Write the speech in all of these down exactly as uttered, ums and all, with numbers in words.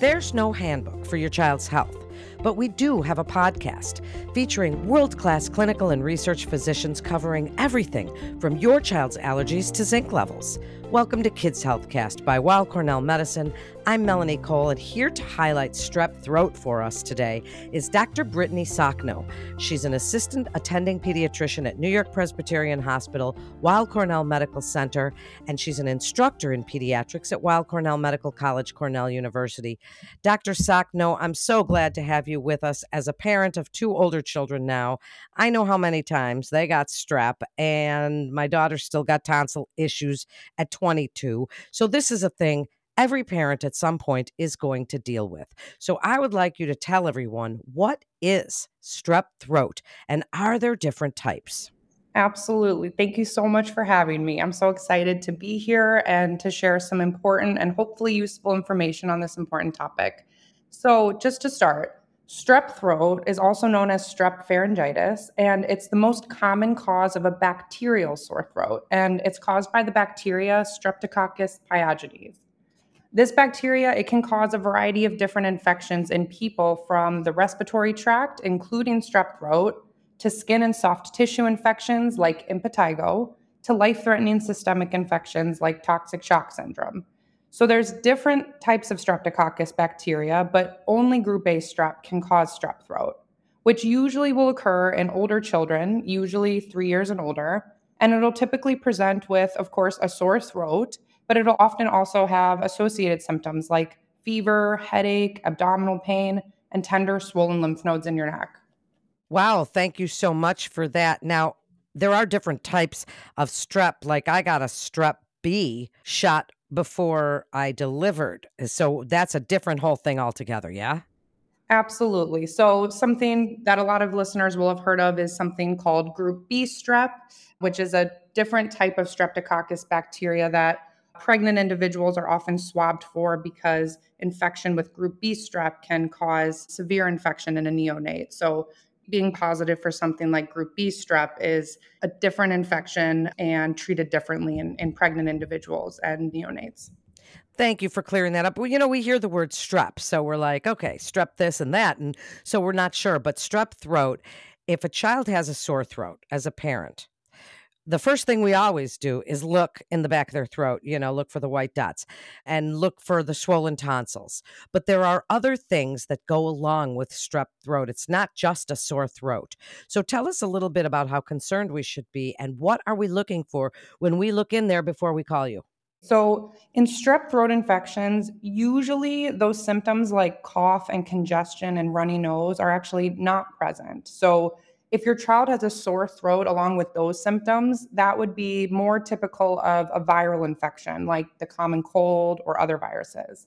There's no handbook for your child's health, but we do have a podcast featuring world-class clinical and research physicians covering everything from your child's allergies to zinc levels. Welcome to Kids Healthcast by Weill Cornell Medicine. I'm Melanie Cole, and here to highlight strep throat for us today is Doctor Brittany Sachno. She's an assistant attending pediatrician at New York Presbyterian Hospital, Weill Cornell Medical Center, and she's an instructor in pediatrics at Weill Cornell Medical College, Cornell University. Doctor Sachno, I'm so glad to have you with us. As a parent of two older children now, I know how many times they got strep, and my daughter still got tonsil issues at twenty-two. So this is a thing every parent at some point is going to deal with. So I would like you to tell everyone, what is strep throat, and are there different types? Absolutely. Thank you so much for having me. I'm so excited to be here and to share some important and hopefully useful information on this important topic. So just to start, strep throat is also known as strep pharyngitis, and it's the most common cause of a bacterial sore throat, and it's caused by the bacteria Streptococcus pyogenes. This bacteria, it can cause a variety of different infections in people, from the respiratory tract, including strep throat, to skin and soft tissue infections like impetigo, to life-threatening systemic infections like toxic shock syndrome. So there's different types of Streptococcus bacteria, but only group A strep can cause strep throat, which usually will occur in older children, usually three years and older, and it'll typically present with, of course, a sore throat, but it'll often also have associated symptoms like fever, headache, abdominal pain, and tender swollen lymph nodes in your neck. Wow, thank you so much for that. Now, there are different types of strep. Like I got a strep B shot before I delivered. So that's a different whole thing altogether, yeah? Absolutely. So something that a lot of listeners will have heard of is something called group B strep, which is a different type of Streptococcus bacteria that pregnant individuals are often swabbed for, because infection with group B strep can cause severe infection in a neonate. So being positive for something like group B strep is a different infection and treated differently in, in pregnant individuals and neonates. Thank you for clearing that up. Well, you know, we hear the word strep, so we're like, okay, strep this and that, and so we're not sure. But strep throat, if a child has a sore throat as a parent, the first thing we always do is look in the back of their throat, you know, look for the white dots and look for the swollen tonsils. But there are other things that go along with strep throat. It's not just a sore throat. So tell us a little bit about how concerned we should be, and what are we looking for when we look in there before we call you? So, in strep throat infections, usually those symptoms like cough and congestion and runny nose are actually not present. So, if your child has a sore throat along with those symptoms, that would be more typical of a viral infection like the common cold or other viruses.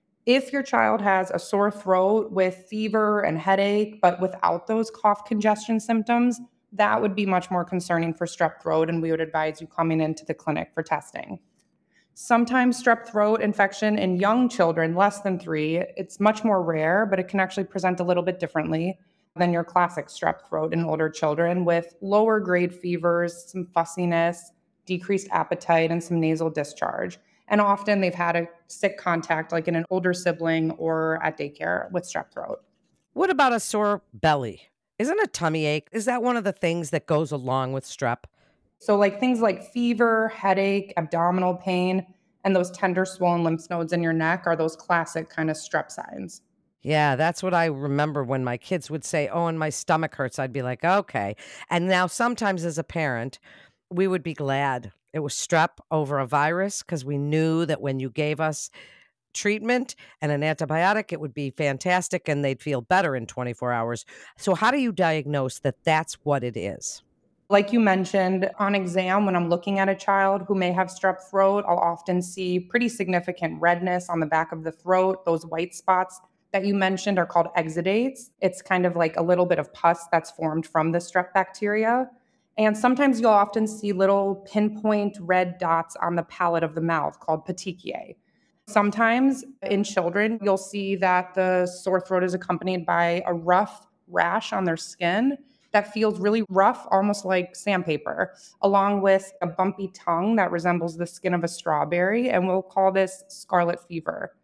If your child has a sore throat with fever and headache, but without those cough congestion symptoms, that would be much more concerning for strep throat, and we would advise you coming into the clinic for testing. Sometimes strep throat infection in young children, less than three, it's much more rare, but it can actually present a little bit differently than your classic strep throat in older children, with lower grade fevers, some fussiness, decreased appetite, and some nasal discharge. And often they've had a sick contact, like in an older sibling or at daycare, with strep throat. What about a sore belly? Isn't a tummy ache, is that one of the things that goes along with strep? So, like things like fever, headache, abdominal pain, and those tender swollen lymph nodes in your neck are those classic kind of strep signs. Yeah, that's what I remember when my kids would say, "Oh, and my stomach hurts." I'd be like, "Okay." And now sometimes as a parent, we would be glad it was strep over a virus, because we knew that when you gave us treatment and an antibiotic, it would be fantastic and they'd feel better in twenty-four hours. So how do you diagnose that that's what it is? Like you mentioned, on exam, when I'm looking at a child who may have strep throat, I'll often see pretty significant redness on the back of the throat. Those white spots that you mentioned are called exudates. It's kind of like a little bit of pus that's formed from the strep bacteria. And sometimes you'll often see little pinpoint red dots on the palate of the mouth called petechiae. Sometimes in children, you'll see that the sore throat is accompanied by a rough rash on their skin that feels really rough, almost like sandpaper, along with a bumpy tongue that resembles the skin of a strawberry, and we'll call this scarlet fever.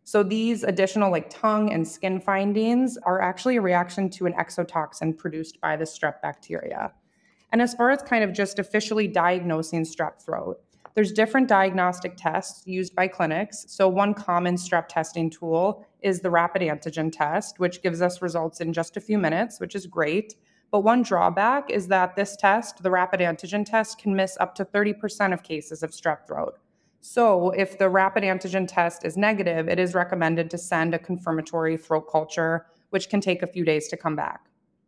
So these additional like tongue and skin findings are actually a reaction to an exotoxin produced by the strep bacteria. And as far as kind of just officially diagnosing strep throat, there's different diagnostic tests used by clinics. So one common strep testing tool is the rapid antigen test, which gives us results in just a few minutes, which is great. But one drawback is that this test, the rapid antigen test, can miss up to thirty percent of cases of strep throat. So if the rapid antigen test is negative, it is recommended to send a confirmatory throat culture, which can take a few days to come back.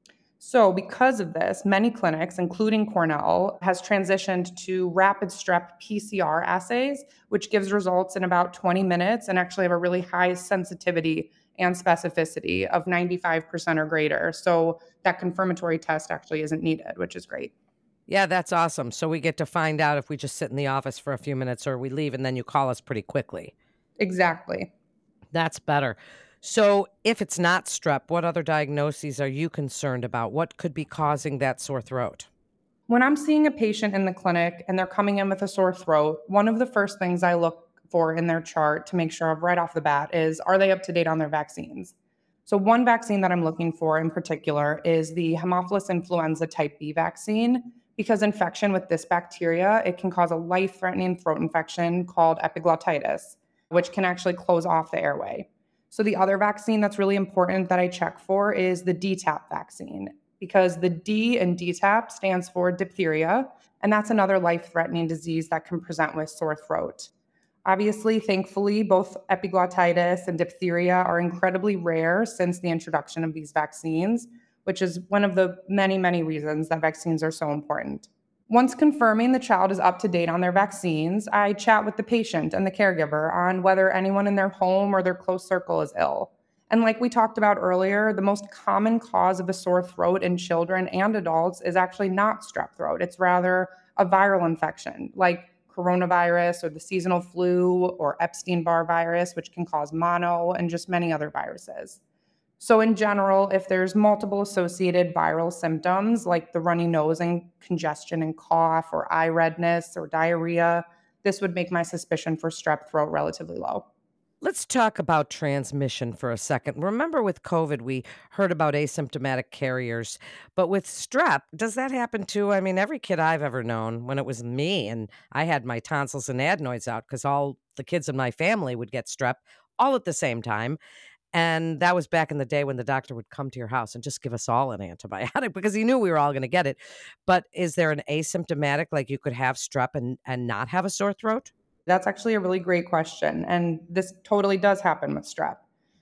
So, because of this, many clinics, including Cornell, has transitioned to rapid strep P C R assays, which gives results in about twenty minutes and actually have a really high sensitivity and specificity of ninety-five percent or greater. So, that confirmatory test actually isn't needed, which is great. Yeah, that's awesome. So we get to find out if we just sit in the office for a few minutes or we leave and then you call us pretty quickly. Exactly. That's better. So if it's not strep, what other diagnoses are you concerned about? What could be causing that sore throat? When I'm seeing a patient in the clinic and they're coming in with a sore throat, one of the first things I look for in their chart to make sure of right off the bat is, are they up to date on their vaccines? So, one vaccine that I'm looking for in particular is the Haemophilus influenza type B vaccine, because infection with this bacteria, it can cause a life-threatening throat infection called epiglottitis, which can actually close off the airway. So, the other vaccine that's really important that I check for is the D TAP vaccine, because the D in D TAP stands for diphtheria, and that's another life-threatening disease that can present with sore throat. Obviously, thankfully, both epiglottitis and diphtheria are incredibly rare since the introduction of these vaccines, which is one of the many, many reasons that vaccines are so important. Once confirming the child is up to date on their vaccines, I chat with the patient and the caregiver on whether anyone in their home or their close circle is ill. And like we talked about earlier, the most common cause of a sore throat in children and adults is actually not strep throat. It's rather a viral infection like coronavirus or the seasonal flu or Epstein-Barr virus, which can cause mono, and just many other viruses. So in general, if there's multiple associated viral symptoms like the runny nose and congestion and cough or eye redness or diarrhea, this would make my suspicion for strep throat relatively low. Let's talk about transmission for a second. Remember with COVID, we heard about asymptomatic carriers, but with strep, does that happen too? I mean, every kid I've ever known, when it was me and I had my tonsils and adenoids out because all the kids in my family would get strep all at the same time. And that was back in the day when the doctor would come to your house and just give us all an antibiotic because he knew we were all going to get it. But is there an asymptomatic, like you could have strep and, and not have a sore throat? That's actually a really great question. And this totally does happen with strep.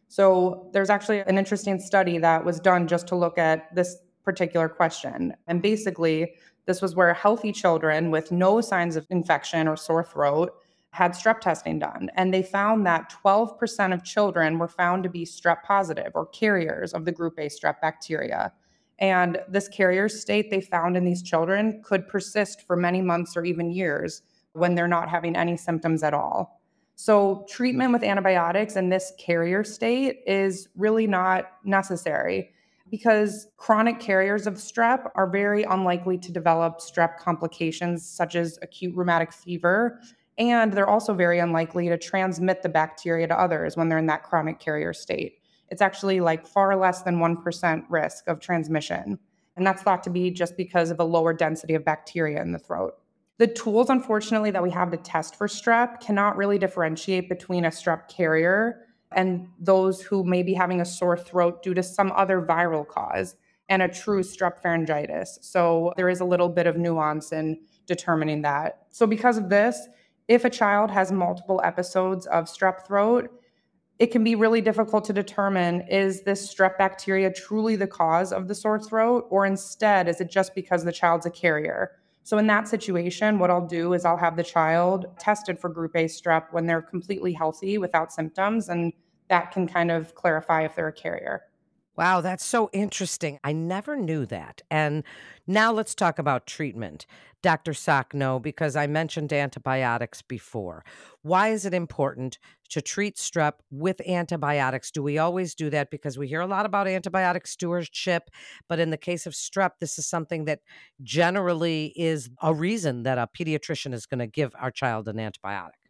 So there's actually an interesting study that was done just to look at this particular question. And basically, this was where healthy children with no signs of infection or sore throat had strep testing done. And they found that twelve percent of children were found to be strep positive or carriers of the group A strep bacteria. And this carrier state they found in these children could persist for many months or even years when they're not having any symptoms at all. So, treatment with antibiotics in this carrier state is really not necessary because chronic carriers of strep are very unlikely to develop strep complications such as acute rheumatic fever. And they're also very unlikely to transmit the bacteria to others when they're in that chronic carrier state. It's actually like far less than one percent risk of transmission. And that's thought to be just because of a lower density of bacteria in the throat. The tools, unfortunately, that we have to test for strep cannot really differentiate between a strep carrier and those who may be having a sore throat due to some other viral cause and a true strep pharyngitis. So there is a little bit of nuance in determining that. So because of this, if a child has multiple episodes of strep throat, it can be really difficult to determine, is this strep bacteria truly the cause of the sore throat, or instead, is it just because the child's a carrier? So in that situation, what I'll do is I'll have the child tested for group A strep when they're completely healthy without symptoms, and that can kind of clarify if they're a carrier. Wow, that's so interesting. I never knew that. And now let's talk about treatment. doctor Sakno, because I mentioned antibiotics before. Why is it important to treat strep with antibiotics? Do we always do that? Because we hear a lot about antibiotic stewardship, but in the case of strep, this is something that generally is a reason that a pediatrician is going to give our child an antibiotic.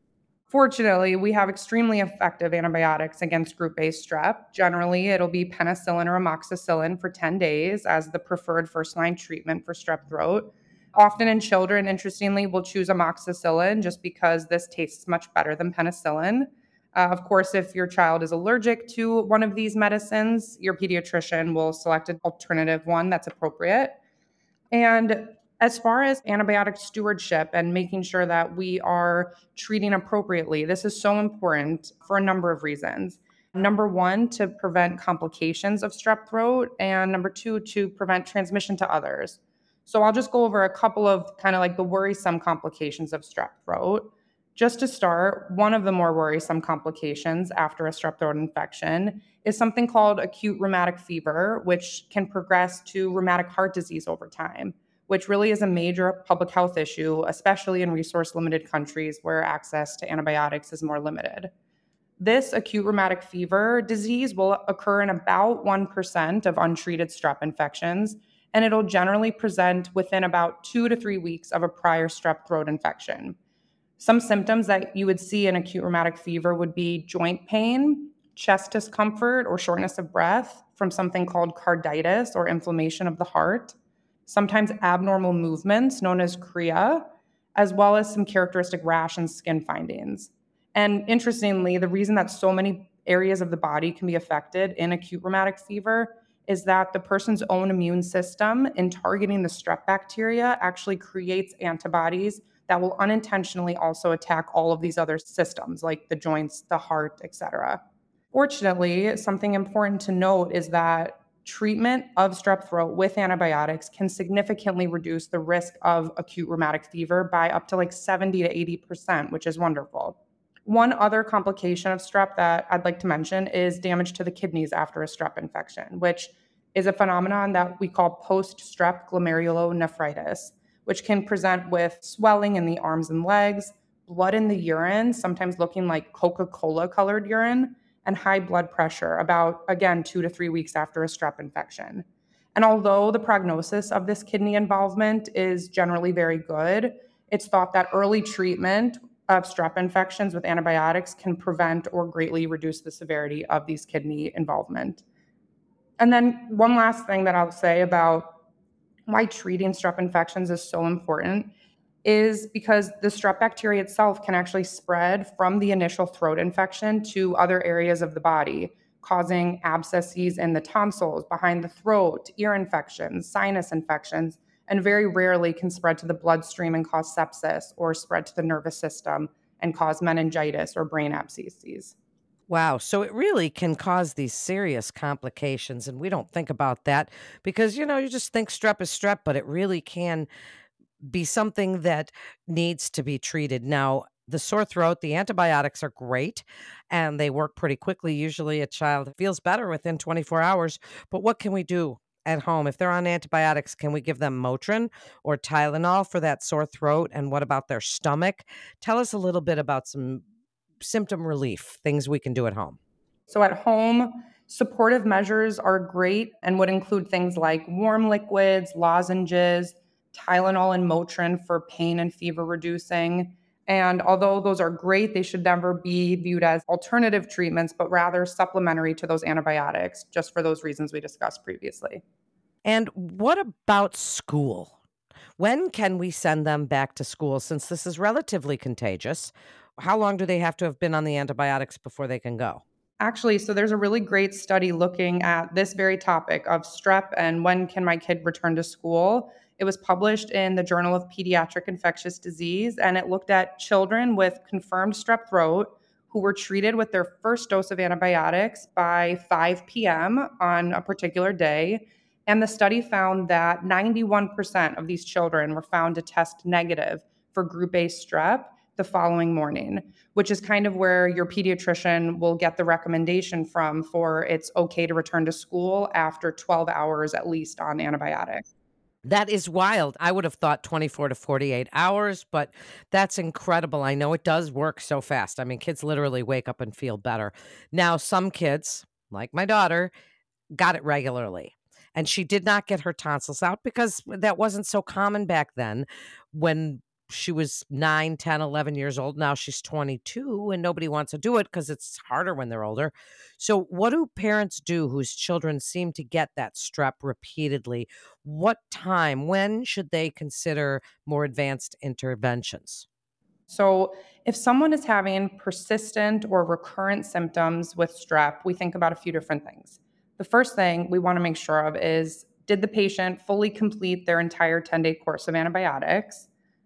Fortunately, we have extremely effective antibiotics against group A strep. Generally, it'll be penicillin or amoxicillin for ten days as the preferred first line treatment for strep throat. Often in children, interestingly, we'll choose amoxicillin just because this tastes much better than penicillin. Uh, of course, if your child is allergic to one of these medicines, your pediatrician will select an alternative one that's appropriate. And as far as antibiotic stewardship and making sure that we are treating appropriately, this is so important for a number of reasons. Number one, to prevent complications of strep throat, and number two, to prevent transmission to others. So I'll just go over a couple of kind of like the worrisome complications of strep throat. Just to start, one of the more worrisome complications after a strep throat infection is something called acute rheumatic fever, which can progress to rheumatic heart disease over time, which really is a major public health issue, especially in resource limited countries where access to antibiotics is more limited. This acute rheumatic fever disease will occur in about one percent of untreated strep infections, and it'll generally present within about two to three weeks of a prior strep throat infection. Some symptoms that you would see in acute rheumatic fever would be joint pain, chest discomfort or shortness of breath from something called carditis or inflammation of the heart, sometimes abnormal movements known as chorea, as well as some characteristic rash and skin findings. And interestingly, the reason that so many areas of the body can be affected in acute rheumatic fever is that the person's own immune system, in targeting the strep bacteria, actually creates antibodies that will unintentionally also attack all of these other systems like the joints, the heart, et cetera. Fortunately, something important to note is that treatment of strep throat with antibiotics can significantly reduce the risk of acute rheumatic fever by up to like seventy to eighty percent, which is wonderful. One other complication of strep that I'd like to mention is damage to the kidneys after a strep infection, which is a phenomenon that we call post-strep glomerulonephritis, which can present with swelling in the arms and legs, blood in the urine, sometimes looking like Coca-Cola colored urine, and high blood pressure about, again, two to three weeks after a strep infection. And although the prognosis of this kidney involvement is generally very good, it's thought that early treatment of strep infections with antibiotics can prevent or greatly reduce the severity of these kidney involvement. And then one last thing that I'll say about why treating strep infections is so important is because the strep bacteria itself can actually spread from the initial throat infection to other areas of the body, causing abscesses in the tonsils, behind the throat, ear infections, sinus infections, and very rarely can spread to the bloodstream and cause sepsis or spread to the nervous system and cause meningitis or brain abscesses. Wow. So it really can cause these serious complications. And we don't think about that because, you know, you just think strep is strep, but it really can be something that needs to be treated. Now, the sore throat, the antibiotics are great and they work pretty quickly. Usually a child feels better within twenty-four hours. But what can we do at home? If they're on antibiotics, can we give them Motrin or Tylenol for that sore throat? And what about their stomach? Tell us a little bit about some symptom relief, things we can do at home. So at home, supportive measures are great and would include things like warm liquids, lozenges, Tylenol and Motrin for pain and fever reducing. And although those are great, they should never be viewed as alternative treatments, but rather supplementary to those antibiotics, just for those reasons we discussed previously. And what about school? When can we send them back to school since this is relatively contagious? How long do they have to have been on the antibiotics before they can go? Actually, so there's a really great study looking at this very topic of strep and when can my kid return to school. It was published in the Journal of Pediatric Infectious Disease, and it looked at children with confirmed strep throat who were treated with their first dose of antibiotics by five p.m. on a particular day. And the study found that ninety-one percent of these children were found to test negative for group A strep the following morning, which is kind of where your pediatrician will get the recommendation from for it's okay to return to school after twelve hours at least on antibiotics. That is wild. I would have thought twenty-four to forty-eight hours, but that's incredible. I know it does work so fast. I mean, kids literally wake up and feel better. Now, some kids, like my daughter, got it regularly. And she did not get her tonsils out because that wasn't so common back then when she was nine, ten, eleven years old. Now she's twenty-two and nobody wants to do it because it's harder when they're older. So what do parents do whose children seem to get that strep repeatedly? What time, when should they consider more advanced interventions? So, if someone is having persistent or recurrent symptoms with strep, we think about a few different things. The first thing we want to make sure of is, did the patient fully complete their entire ten day course of antibiotics?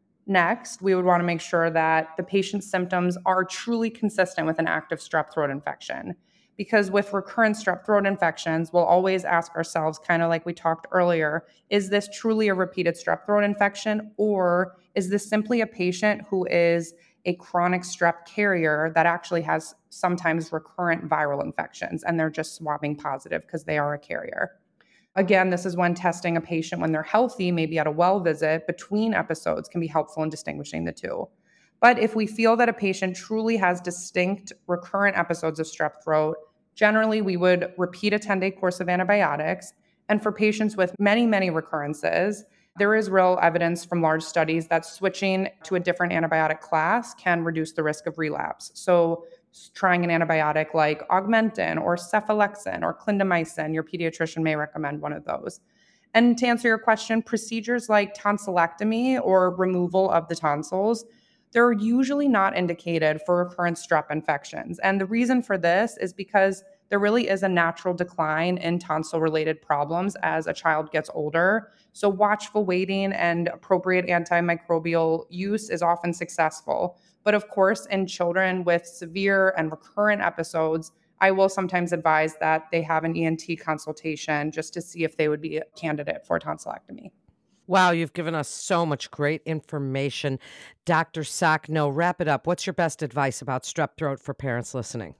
Next, we would want to make sure that the patient's symptoms are truly consistent with an active strep throat infection. Because with recurrent strep throat infections, we'll always ask ourselves, kind of like we talked earlier, is this truly a repeated strep throat infection, or is this simply a patient who is a chronic strep carrier that actually has sometimes recurrent viral infections and they're just swabbing positive because they are a carrier? Again, this is when testing a patient when they're healthy, maybe at a well visit between episodes, can be helpful in distinguishing the two. But if we feel that a patient truly has distinct recurrent episodes of strep throat, generally we would repeat a ten day course of antibiotics. And for patients with many, many recurrences, there is real evidence from large studies that switching to a different antibiotic class can reduce the risk of relapse. So trying an antibiotic like Augmentin or Cephalexin or Clindamycin, your pediatrician may recommend one of those. And to answer your question, procedures like tonsillectomy or removal of the tonsils, they're usually not indicated for recurrent strep infections. And the reason for this is because there really is a natural decline in tonsil-related problems as a child gets older. So watchful waiting and appropriate antimicrobial use is often successful. But of course, in children with severe and recurrent episodes, I will sometimes advise that they have an E N T consultation just to see if they would be a candidate for tonsillectomy. Wow, you've given us so much great information. Doctor Sachno, wrap it up. What's your best advice about strep throat for parents listening?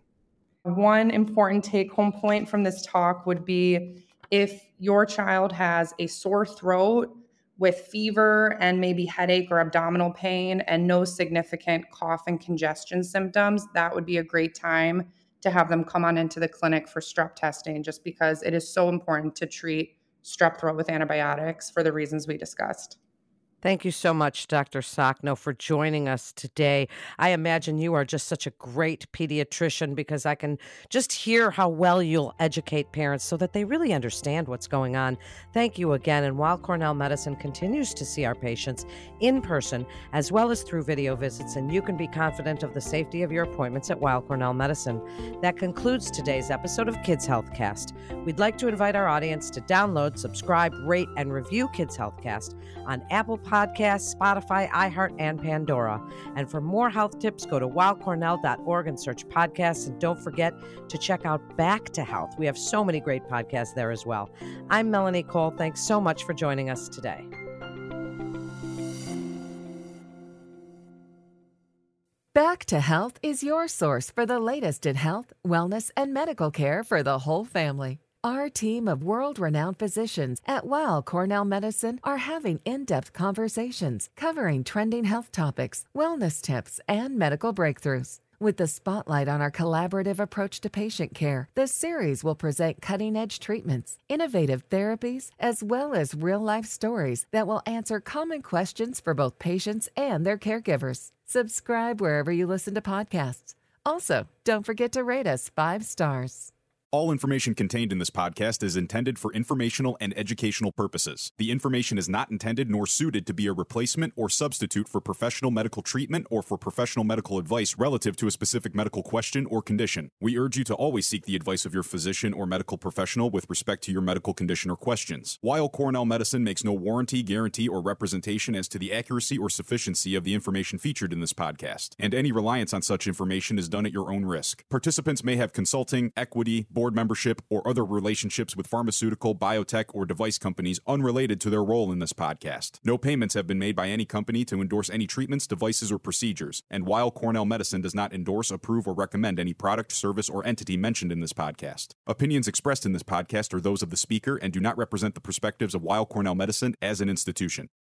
One important take-home point from this talk would be, if your child has a sore throat with fever and maybe headache or abdominal pain and no significant cough and congestion symptoms, that would be a great time to have them come on into the clinic for strep testing, just because it is so important to treat strep throat with antibiotics for the reasons we discussed. Thank you so much, Doctor Sachno, for joining us today. I imagine you are just such a great pediatrician because I can just hear how well you'll educate parents so that they really understand what's going on. Thank you again. And while Cornell Medicine continues to see our patients in person as well as through video visits, and you can be confident of the safety of your appointments at Weill Cornell Medicine. That concludes today's episode of Kids Healthcast. We'd like to invite our audience to download, subscribe, rate, and review Kids Healthcast on Apple Podcasts, Podcasts, Spotify, iHeart, and Pandora. And for more health tips, go to weill cornell dot org and search podcasts. And don't forget to check out Back to Health. We have so many great podcasts there as well. I'm Melanie Cole. Thanks so much for joining us today. Back to Health is your source for the latest in health, wellness, and medical care for the whole family. Our team of world-renowned physicians at Weill Cornell Medicine are having in-depth conversations covering trending health topics, wellness tips, and medical breakthroughs. With the spotlight on our collaborative approach to patient care, the series will present cutting-edge treatments, innovative therapies, as well as real-life stories that will answer common questions for both patients and their caregivers. Subscribe wherever you listen to podcasts. Also, don't forget to rate us five stars. All information contained in this podcast is intended for informational and educational purposes. The information is not intended nor suited to be a replacement or substitute for professional medical treatment or for professional medical advice relative to a specific medical question or condition. We urge you to always seek the advice of your physician or medical professional with respect to your medical condition or questions. Weill Cornell Medicine makes no warranty, guarantee, or representation as to the accuracy or sufficiency of the information featured in this podcast, and any reliance on such information is done at your own risk. Participants may have consulting, equity, board membership, or other relationships with pharmaceutical, biotech, or device companies unrelated to their role in this podcast. No payments have been made by any company to endorse any treatments, devices, or procedures, and Weill Cornell Medicine does not endorse, approve, or recommend any product, service, or entity mentioned in this podcast. Opinions expressed in this podcast are those of the speaker and do not represent the perspectives of Weill Cornell Medicine as an institution.